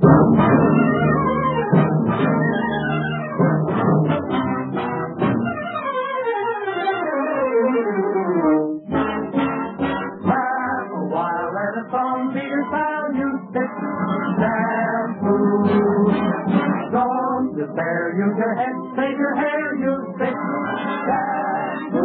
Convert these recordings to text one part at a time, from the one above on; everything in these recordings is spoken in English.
Despair, use your head, save your hair, use Vicks shampoo.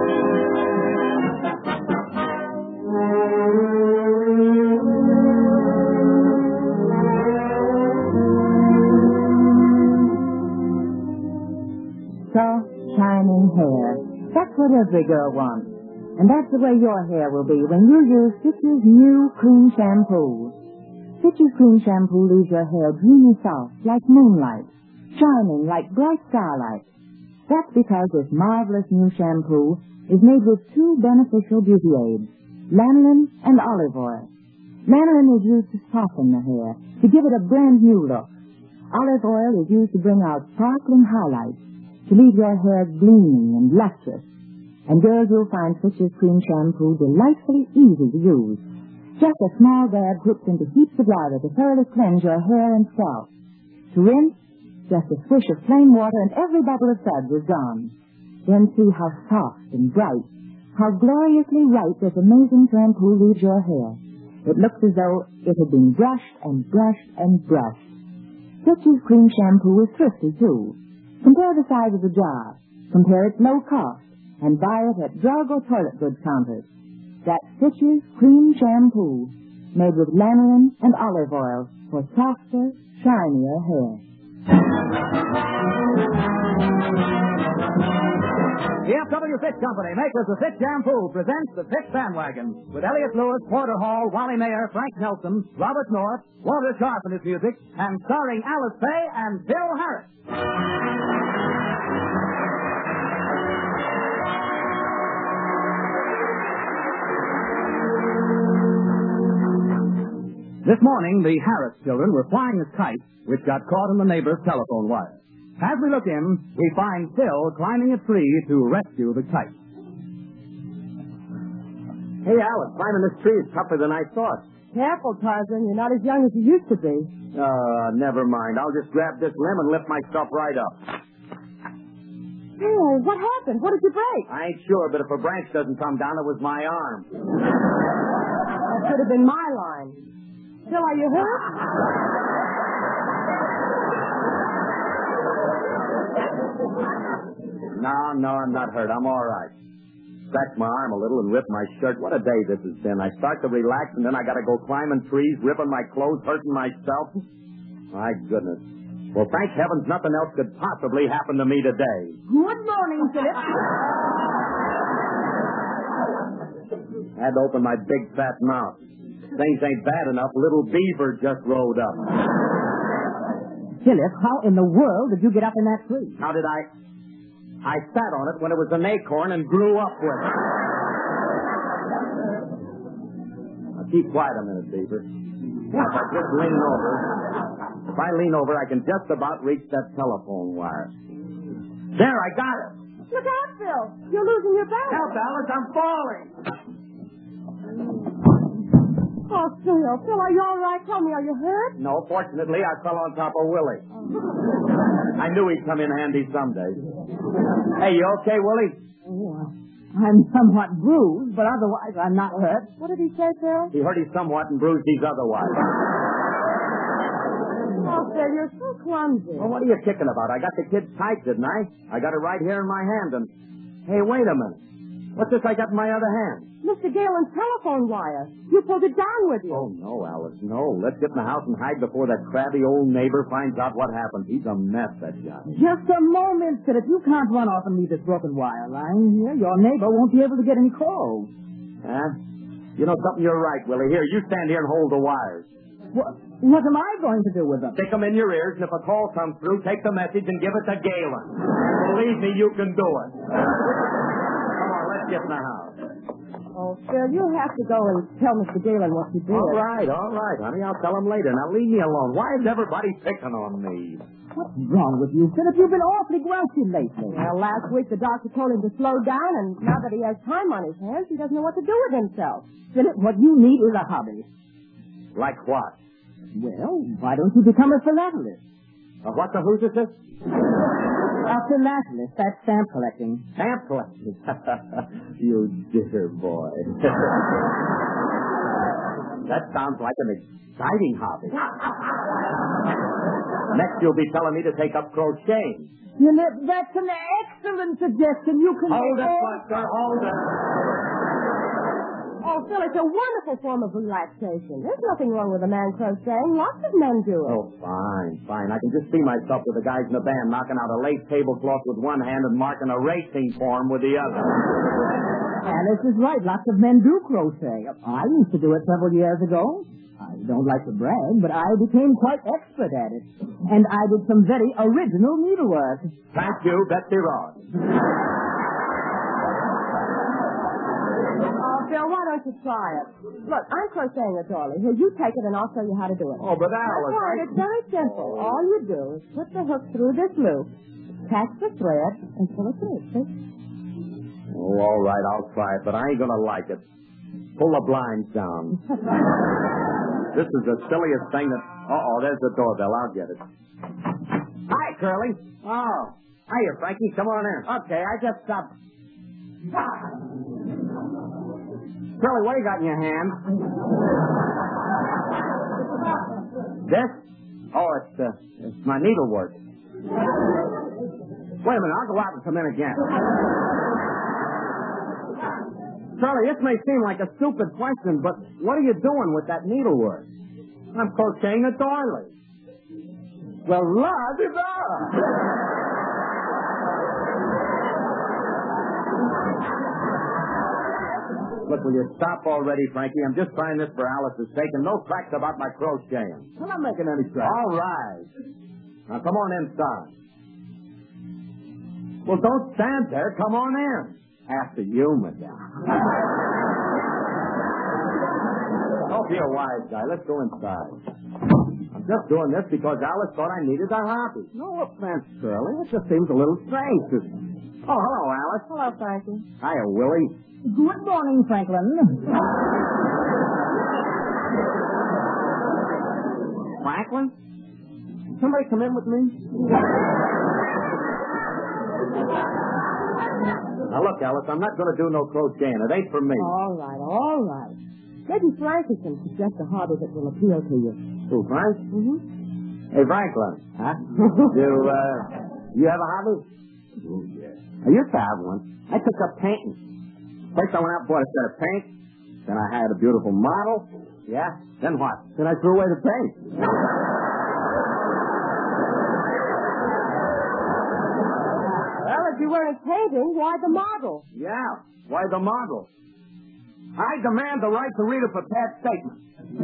Soft, shining hair. That's what every girl wants. And that's the way your hair will be when you use Fitch's new cream shampoo. Fitch's cream shampoo leaves your hair dreamy soft, like moonlight, shining like bright starlight. That's because this marvelous new shampoo is made with two beneficial beauty aids, lanolin and olive oil. Lanolin is used to soften the hair, to give it a brand new look. Olive oil is used to bring out sparkling highlights, to leave your hair gleaming and lustrous. And girls will find Fitch's cream shampoo delightfully easy to use. Just a small dab dipped into heaps of water to thoroughly cleanse your hair and scalp. To rinse, just a swish of plain water and every bubble of suds is gone. Then see how soft and bright, how gloriously white this amazing shampoo leaves your hair. It looks as though it had been brushed and brushed and brushed. Fitch's cream shampoo is thrifty, too. Compare the size of the jar, compare its low cost, and buy it at drug or toilet goods counters. That's Fitch's cream shampoo, made with lanolin and olive oil for softer, shinier hair. The F.W. Fitch Company, makers of Fitch Shampoo, presents the Fitch Bandwagon with Elliot Lewis, Porter Hall, Wally Mayer, Frank Nelson, Robert North, Walter Sharp in his music, and starring Alice Faye and Bill Harris. This morning, the Harris children were flying a kite which got caught in the neighbor's telephone wire. As we look in, we find Phil climbing a tree to rescue the kite. Hey, Alice, climbing this tree is tougher than I thought. Careful, Tarzan. You're not as young as you used to be. Never mind. I'll just grab this limb and lift myself right up. Hey, what happened? What did you break? I ain't sure, but if a branch doesn't come down, it was my arm. That could have been my line. Phil, are you hurt? No, I'm not hurt. I'm all right. Scratched my arm a little and ripped my shirt. What a day this has been. I start to relax, and then I got to go climbing trees, ripping my clothes, hurting myself. My goodness. Well, thank heavens nothing else could possibly happen to me today. Good morning, Philip. I had to open my big fat mouth. Things ain't bad enough. Little Beaver just rode up. Philip, how in the world did you get up in that tree? How did I sat on it when it was an acorn and grew up with it. Now, keep quiet a minute, Beaver. If I just lean over, I can just about reach that telephone wire. There, I got it. Look out, Phil. You're losing your balance. Help, Alice, I'm falling. Oh, Phil, are you all right? Tell me, are you hurt? No, fortunately, I fell on top of Willie. I knew he'd come in handy someday. Hey, you okay, Willie? Oh, I'm somewhat bruised, but otherwise I'm not hurt. What did he say, Phil? He hurt you somewhat and bruised these otherwise. Oh, Phil, you're so clumsy. Well, what are you kicking about? I got the kid tight, didn't I? I got it right here in my hand, and... Hey, wait a minute. What's this I got in my other hand? Mr. Galen's telephone wire. You pulled it down with you. Oh, no, Alice, no. Let's get in the house and hide before that crabby old neighbor finds out what happened. He's a mess, that guy. Just a moment, Philip. You can't run off and leave this broken wire lying here. Your neighbor won't be able to get any calls. Huh? You know something? You're right, Willie. Here, you stand here and hold the wires. What am I going to do with them? Stick them in your ears, and if a call comes through, take the message and give it to Galen. Believe me, you can do it. Come on, let's get in the house. Oh, Phil, you'll have to go and tell Mr. Galen what you did. All right, honey. I'll tell him later. Now, leave me alone. Why is everybody picking on me? What's wrong with you, Philip? You've been awfully grouchy lately. Well, last week the doctor told him to slow down, and now that he has time on his hands, he doesn't know what to do with himself. Philip, what you need is a hobby. Like what? Well, why don't you become a philatelist? What's a who's this? A philatelist. That's stamp collecting. Stamp collecting. You dear boy. That sounds like an exciting hobby. Next, you'll be telling me to take up crocheting. You know, that's an excellent suggestion. You can... Hold it, Buster, hold it. Oh, Phil, it's a wonderful form of relaxation. There's nothing wrong with a man crocheting. Lots of men do it. Oh, fine. I can just see myself with the guys in the band knocking out a lace tablecloth with one hand and marking a racing form with the other. Alice is right. Lots of men do crochet. I used to do it several years ago. I don't like to brag, but I became quite expert at it. And I did some very original needlework. Thank you, Betsy Ross. Oh, Phil, why don't you try it? Look, I'm crocheting a doily. Here, you take it and I'll show you how to do it. Oh, but Alice... That's right. It's very simple. All you do is put the hook through this loop, catch the thread, and pull it through. See? Oh, all right, I'll try it, but I ain't gonna like it. Pull the blinds down. This is the silliest thing that... Uh-oh, there's the doorbell. I'll get it. Hi, Curly. Oh. Hiya, Frankie. Come on in. Okay, I just stopped. Curly, what do you got in your hand? This? Oh, it's my needlework. Wait a minute, I'll go out and come in again. Curly, this may seem like a stupid question, but what are you doing with that needlework? I'm crocheting a doily. Well, la-di-da! Look, will you stop already, Frankie? I'm just trying this for Alice's sake, and no tracks about my crocheting. I'm not making any tracks. All right. Now, come on inside. Well, don't stand there. Come on in. After you, madame. Don't be a wise guy. Let's go inside. I'm just doing this because Alice thought I needed a hobby. No offense, Curly. It just seems a little strange to... Oh, hello, Alice. Hello, Frankie. Hiya, Willie. Good morning, Franklin. Franklin? Somebody come in with me? Now, look, Alice, I'm not going to do no crocheting. It ain't for me. All right. Maybe Frankie can suggest a hobby that will appeal to you. Who, Frank? Mm-hmm. Hey, Franklin. Huh? You have a hobby? Oh, yeah. I used to have one. I took up painting. First I went out and bought a set of paint. Then I hired a beautiful model. Yeah? Then what? Then I threw away the paint. Well, if you weren't painting, why the model? Yeah. Why the model? I demand the right to read a prepared statement.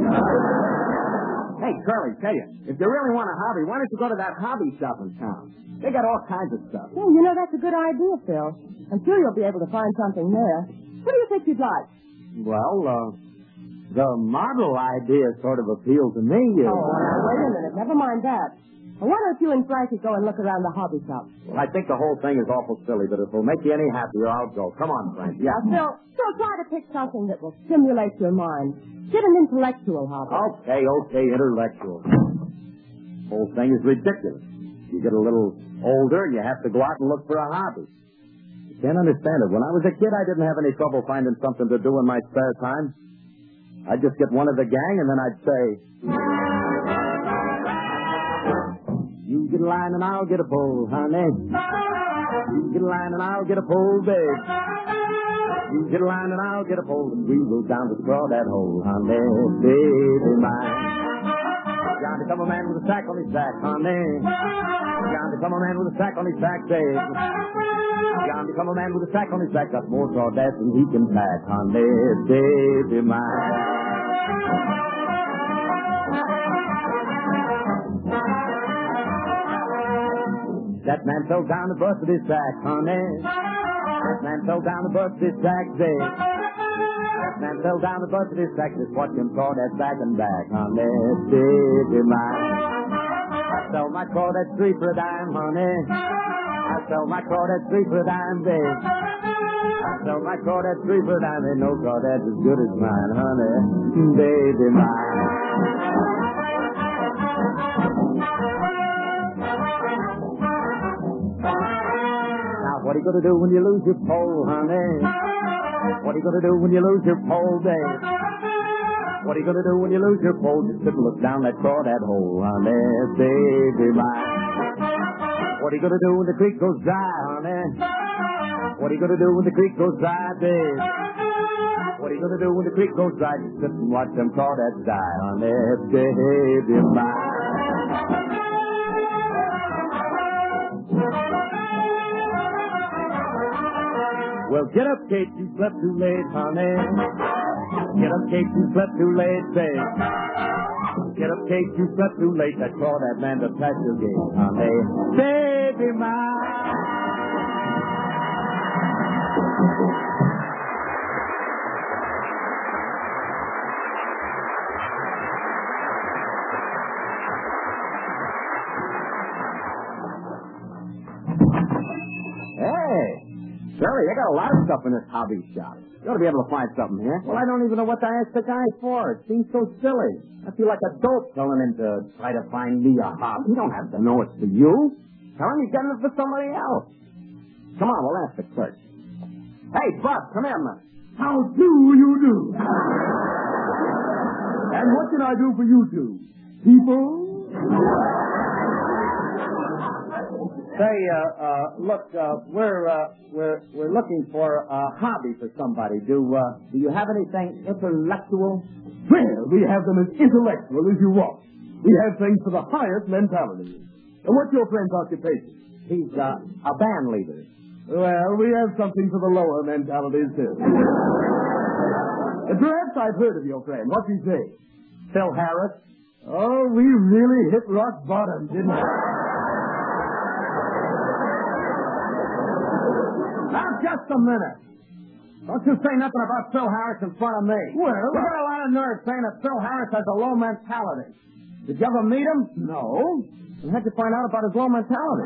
Hey, Curly, tell you, if you really want a hobby, why don't you go to that hobby shop in town? They got all kinds of stuff. Well, you know, that's a good idea, Phil. I'm sure you'll be able to find something there. What do you think you'd like? Well, the model idea sort of appealed to me. Oh, now, wait a minute. Never mind that. Well, why don't you and Frankie go and look around the hobby shop? Well, I think the whole thing is awful silly, but if it'll make you any happier, I'll go. Come on, Frank. Yeah. Now, Phil, try to pick something that will stimulate your mind. Get an intellectual hobby. Okay, intellectual. The whole thing is ridiculous. You get a little older, and you have to go out and look for a hobby. You can't understand it. When I was a kid, I didn't have any trouble finding something to do in my spare time. I'd just get one of the gang, and then I'd say, you get a line and I'll get a pole, honey. You get a line and I'll get a pole, babe. You get a line and I'll get a pole, and we'll go down to the crawdad hole, honey, baby mine. Down to come a man with a sack on his back, honey. Down to come a man with a sack on his back, babe. Down to come a man with a sack on his back, got more crawdads than he can pack, honey, baby mine. That man fell down and busted his sack, honey. That man fell down and busted his sack, babe. That man fell down and busted his sack. Just watch him crawdads back and back, honey, baby mine. I sell my crawdads 3 for a dime, honey. I sell my crawdads 3 for a dime, babe. I sell my crawdads 3 for a dime. Ain't no crawdads as good as mine, honey, baby mine. What are you gonna do when you lose your pole, honey? What are you gonna do when you lose your pole, Dave? What are you gonna do when you lose your pole? Just sit and look down that crawdad hole, honey, baby mine. What are you gonna do when the creek goes dry, honey? What are you gonna do when the creek goes dry, Dave? What are you gonna do when the creek goes dry? Just sit and watch them crawdads die, honey, baby mine. Well, get up, Kate, you slept too late, honey. Get up, Kate, you slept too late, babe. Get up, Kate, you slept too late. I saw that man to pass your gate, honey. Baby mine. Hey, Shirley, I got a lot of stuff in this hobby shop. You ought to be able to find something here. Well, I don't even know what to ask the guy for. It seems so silly. I feel like a dope telling him to try to find me a hobby. You don't have to know it's for you. Tell him he's getting it for somebody else. Come on, we'll ask the clerk. Hey, Bud, come here, man. How do you do? And what can I do for you two? People? Say, look, we're looking for a hobby for somebody. Do you have anything intellectual? Well, we have them as intellectual as you want. We have things for the highest mentality. And what's your friend's occupation? He's a band leader. Well, we have something for the lower mentalities, too. Perhaps I've heard of your friend. What's his name? Phil Harris. Oh, we really hit rock bottom, didn't we? Now, just a minute. Don't you say nothing about Phil Harris in front of me. Well, you got a lot of nerve saying that Phil Harris has a low mentality. Did you ever meet him? No. Then how'd you find out about his low mentality?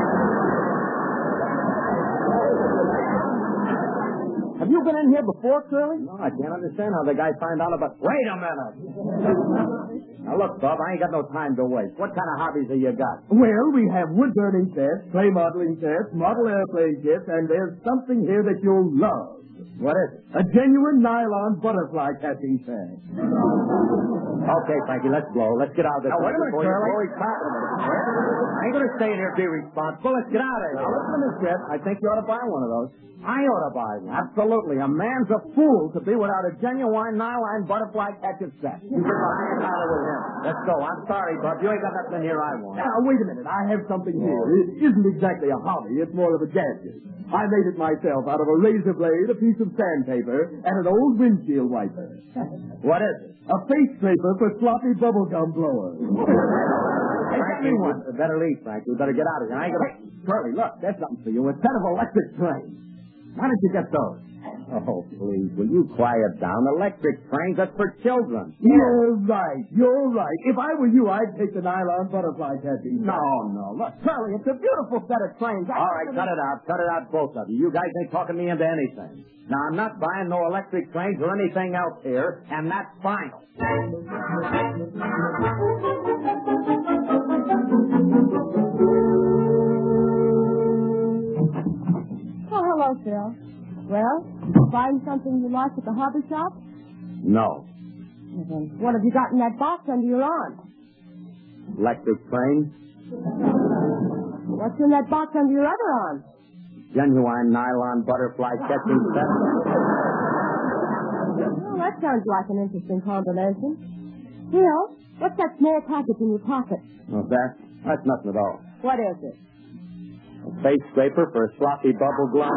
Have you been in here before, Curly? No, I can't understand how the guy found out about... Wait a minute. Now, look, Bob, I ain't got no time to waste. What kind of hobbies have you got? Well, we have wood-burning sets, clay modeling sets, model airplane kits, and there's something here that you'll love. What is it? A genuine nylon butterfly catching set. Okay, Frankie, let's blow. Let's get out of this. Now, wait a minute, Curly. I ain't going to stay in here and be responsible. Let's get out of here. Now, listen to this, Jet. I think you ought to buy one of those. I ought to buy one. Absolutely. A man's a fool to be without a genuine nylon butterfly catcher set. You get behind out with him. Let's go. I'm sorry, Bob. You ain't got nothing here I want. Now, wait a minute. I have something here. It isn't exactly a hobby. It's more of a gadget. I made it myself out of a razor blade, a piece of sandpaper, and an old windshield wiper. What is it? A face scraper for sloppy bubblegum blowers. Hey, get me one. Better leave, Frank. We better get out of here. I ain't gonna... Hey, Curly, look, there's something for you. A set of electric trains. Why don't you get those? Oh, please, will you quiet down? Electric trains, that's for children. You're right. You're right. If I were you, I'd take the nylon butterfly catching. No. Look, Curly, it's a beautiful set of trains. All right, cut it out. Cut it out, both of you. You guys ain't talking me into anything. Now, I'm not buying no electric trains or anything else here, and that's final. Oh, hello, Phil. Well, find something you like at the hobby shop? No. Well, then, what have you got in that box under your arm? Electric trains? What's in that box under your other arm? Genuine nylon butterfly catching set? Well, that sounds like an interesting combination. Phil, what's that small package in your pocket? Oh, that's nothing at all. What is it? A face scraper for a sloppy bubble glum.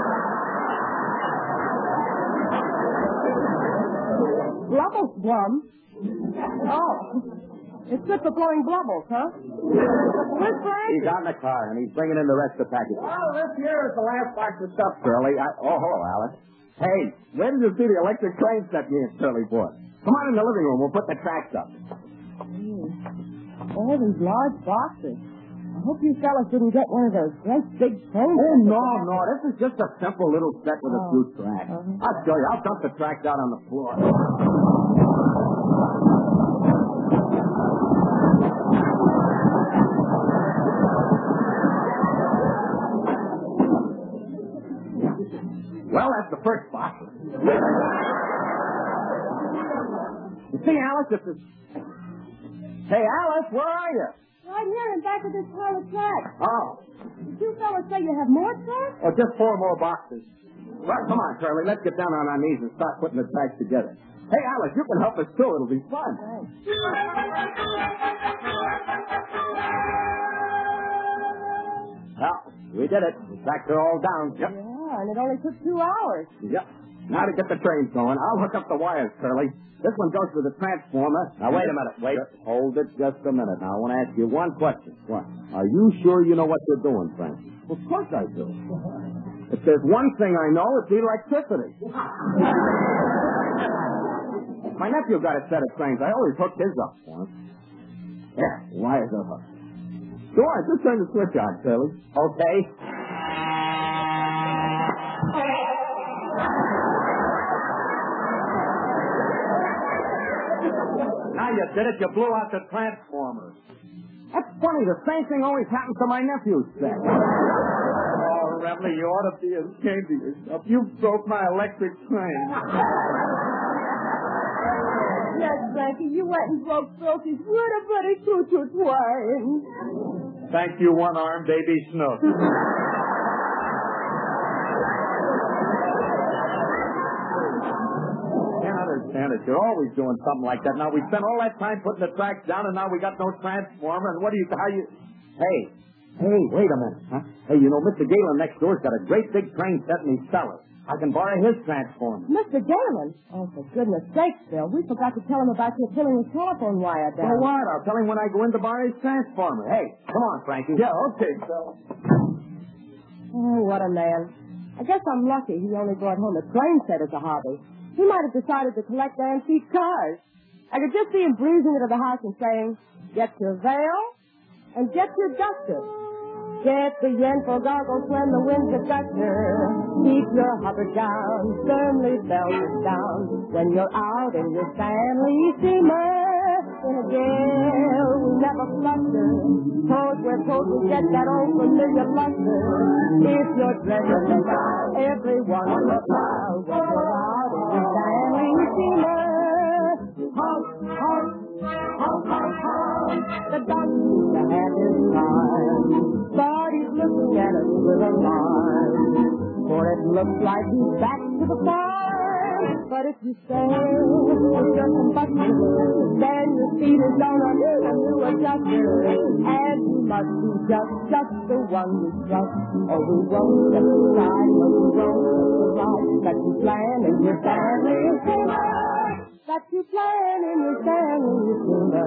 Blubbles glum? Oh. It's good for blowing blubbles, huh? Where's Frankie? He's out in the car, and he's bringing in the rest of the package. Well, this here is the last box of stuff, Curly, hello, Alice. Hey, where did you see the electric train set me and Curly for? Come on in the living room. We'll put the tracks up. All these large boxes. I hope you fellas didn't get one of those great big trains. Oh, no. This is just a simple little set with a few tracks. I'll show you. I'll dump the tracks out on the floor. See, Alice, this is... Hey, Alice, where are you? Right here in back of this pile of tracks. Oh. Did you fellas say you have more tracks? Oh, just 4 more boxes. Well, come on, Curly. Let's get down on our knees and start putting the tracks together. Hey, Alice, you can help us, too. It'll be fun. Thanks. Well, we did it. The tracks are all down. Yep. Yeah, and it only took 2 hours. Yep. Now to get the trains going. I'll hook up the wires, Curly. This one goes to the transformer. Now, wait a minute. Wait. Hold it just a minute. Now, I want to ask you one question. What? Are you sure you know what you're doing, Frankie? Well, of course I do. If there's one thing I know, it's electricity. My nephew got a set of trains. I always hooked his up for him. Yeah, wires are hooked. Go on, just turn the switch on, Curly. Okay. Now you did it. You blew out the transformer. That's funny. The same thing always happens to my nephew's set. Oh, Revley, you ought to be ashamed of yourself. You broke my electric train. Yes, Frankie, you went and broke Filthy's woody choo-choo twine. Thank you, one-armed baby Snook. Can't understand it. You're always doing something like that. Now, we spent all that time putting the tracks down, and now we got no transformer, and what do you... Hey, wait a minute, huh? Hey, you know, Mr. Galen next door's got a great big train set in his cellar. I can borrow his transformer. Mr. Galen? Oh, for goodness sakes, Bill. We forgot to tell him about your pulling his telephone wire down. Well, what? I'll tell him when I go in to borrow his transformer. Hey, come on, Frankie. Yeah, okay, Bill. Oh, what a man. I guess I'm lucky he only brought home a train set as a hobby. He might have decided to collect antique cars. I could just see him breezing into the house and saying, get your veil and get your duster. Get the yen for goggles when the wind's a guster. Keep your hopper down, firmly belted down. When you're out in your Stanley steamer, in a gale we never fluster. Cause we're told to get that old familiar luster. If you're dressed in style, everyone will smile. When you're out in your Stanley steamer, honk, honk, honk, honk, honk. The doctor had his time, but he's looking at us with alarm. For it looks like he's back to the farm. But if you stay with your combustion, then your feet is gonna need a new adjuster. And you must be just the one we trust. Or we won't get the side, or we won't get the ride. That you plan in your family steamer. That you plan in your family steamer.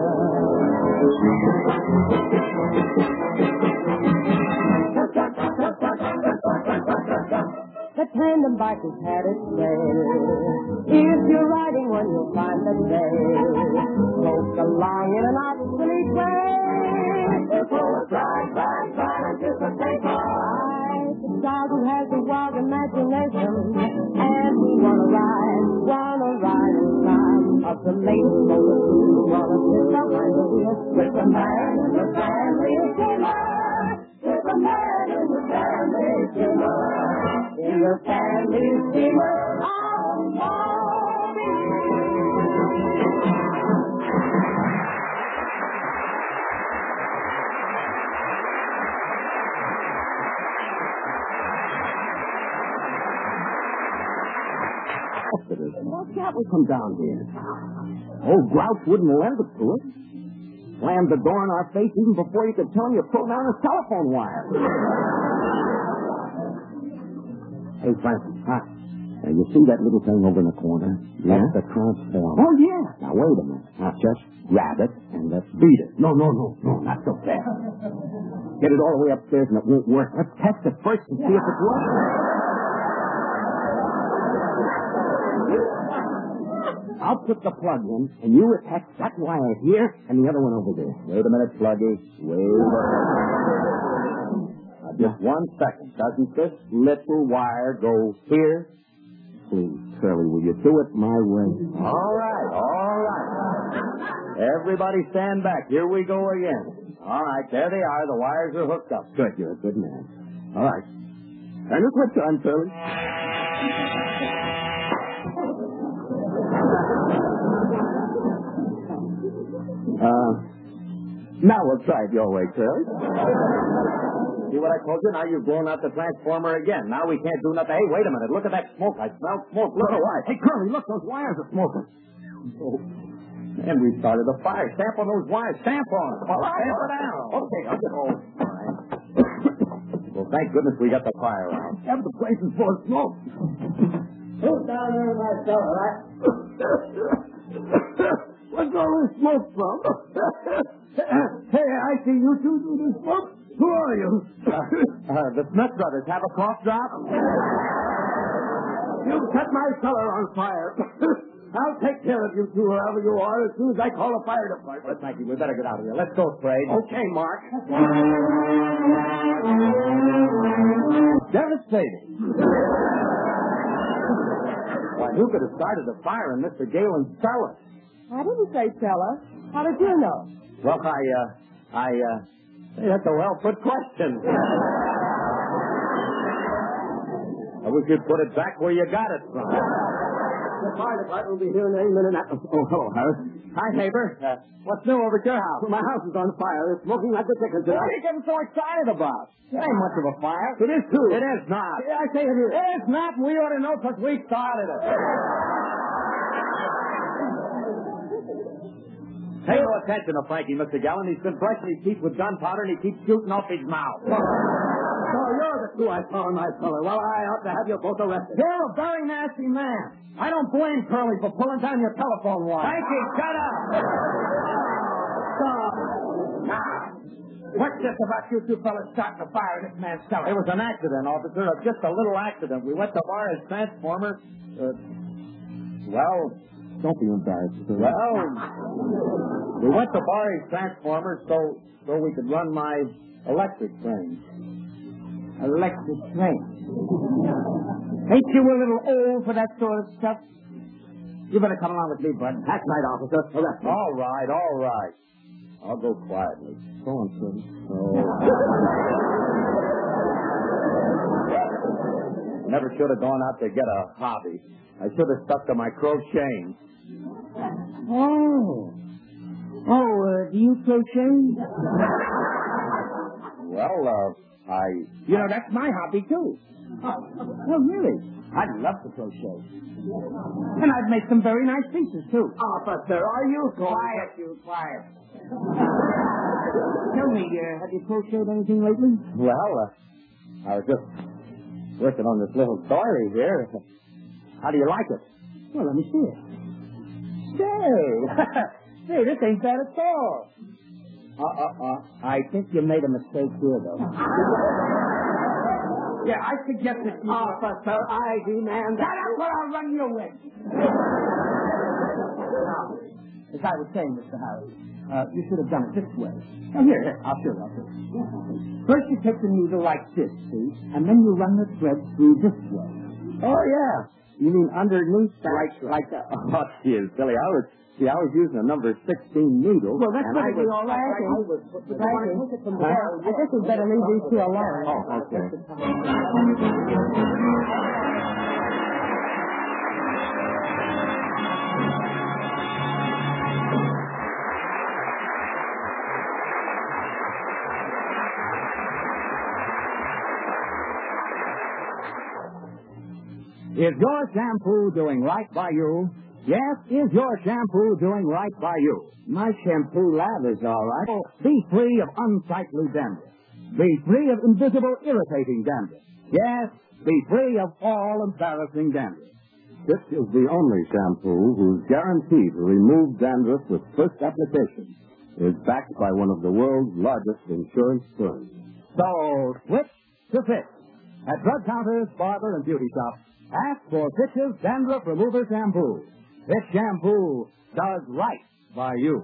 The tandem bike has had its day. If you're riding one, you'll find the day. Float along in an obsolete way. It's full of ride, anticipation. The child who has a wild imagination, and we wanna ride and climb up the latest motor. We wanna sit behind the wheel with the man in the family steamer. With the man in the family steamer. In the family steamer, What cat would come down here? Old Grouch wouldn't lend it to us. Slammed the door in our face even before you could tell him you pulled down a telephone wire. Hey, Francis, now you see that little thing over in the corner? Yeah? That's the transformer. Oh, yeah. Now, wait a minute. Now, just grab it and let's beat it. No, not so fast. Get it all the way upstairs and it won't work. Let's test it first and see if it works. I'll put the plug in, and you attach that wire here and the other one over there. Wait a minute, Pluggy. Wait a minute. Now, just 1 second. Doesn't this little wire go here? Please, Curly, will you do it my way? All right. Everybody stand back. Here we go again. All right, there they are. The wires are hooked up. Good, you're a good man. All right. Turn the switch on, Curly. Now we'll try it your way, Curly. See what I told you? Now you've blown out the transformer again. Now we can't do nothing. Hey, wait a minute. Look at that smoke. I smell smoke. Look at what? Hey, Curly, look, those wires are smoking. Oh. And we started a fire. Stamp on those wires. Stamp on them. All right. Stamp it down. Okay, I'll get home. All right. Well, thank goodness we got the fire out. Yeah, but the place is full of smoke. Who's down there with my cellar, right? Where's all this smoke from? Hey, I see you two do the smoke. Who are you? The Smith brothers have a cough drop? You set my cellar on fire. I'll take care of you two, whoever you are, as soon as I call the fire department. Well, thank you. We better get out of here. Let's go, Sprague. Okay, Mark. Devastating. Why, who could have started a fire in Mr. Galen's cellar? I didn't say cellar. How did you know? Well, that's a well-put question. I wish you'd put it back where you got it from. The fire department will be here in any minute now. Oh, hello, Harris. Hi, neighbor. What's new over at your house? My house is on fire. It's smoking like the chickens. What are you getting so excited about? It ain't much of a fire. It is, too. It is not. Yeah, I say it is. It is not, and we ought to know because we started it. Pay no attention to Frankie, Mr. Gallen. He's been brushing his teeth with gunpowder, and he keeps shooting off his mouth. So you're the two I saw in my cellar. Well, I ought to have you both arrested. You're a very nasty man. I don't blame Curly for pulling down your telephone wire. Frankie, shut up! Stop. Now, what's this about you two fellas starting a fire in this man's cellar? It was an accident, officer. Just a little accident. We went to borrow his transformer. Don't be embarrassed, sir. Well, we went to borrow his transformer so we could run my electric train. Electric train. Ain't you a little old for that sort of stuff? You better come along with me, Bud. That's right, officer. Arrest me. All right. I'll go quietly. Go on, sir. Never should have gone out to get a hobby. I should have stuck to my crocheting. Do you crochet? Well, You know, that's my hobby, too. Oh, really? I'd love to crochet. And I'd make some very nice pieces, too. Officer, are you Quiet, you quiet. Tell me, have you crocheted anything lately? Well, I was just working on this little story here. How do you like it? Well, let me see it. Say, this ain't bad at all. I think you made a mistake here, though. Yeah, I suggest that you... Officer, I demand that... Shut up or I'll run you away. Now, as I was saying, Mr. Harris, you should have done it this way. Now, here, I'll show you. First you take the needle like this, see? And then you run the thread through this way. Oh, yeah. You mean underneath that? Like that? Oh, geez, Billy, I was using a number 16 needle. Well, that's going to be all right. I guess we'd better leave these two alone. Oh, okay. Is your shampoo doing right by you? Yes, is your shampoo doing right by you? My shampoo lathers all right. Oh, be free of unsightly dandruff. Be free of invisible irritating dandruff. Yes, be free of all embarrassing dandruff. This is the only shampoo whose guarantee to remove dandruff with first application is backed by one of the world's largest insurance firms. So, switch to Fitch. At drug counters, barber, and beauty shops, ask for Fitch's Dandruff Remover Shampoo. Fitch shampoo does right by you.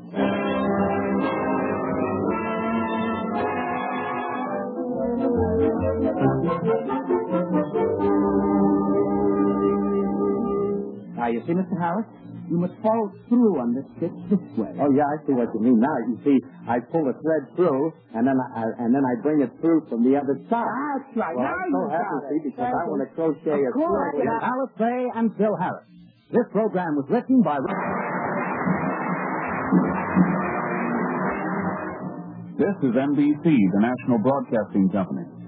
Now, you see, Mr. Harris, you must follow through on this stitch this way. Oh, yeah, I see what you mean. Now, you see, I pull the thread through, and then I bring it through from the other side. That's right. Well, Now I'm you so happy, got see, it. because I want to crochet a Course, thread. Alice Faye and Bill Harris. This program was written by... This is NBC, the National Broadcasting Company.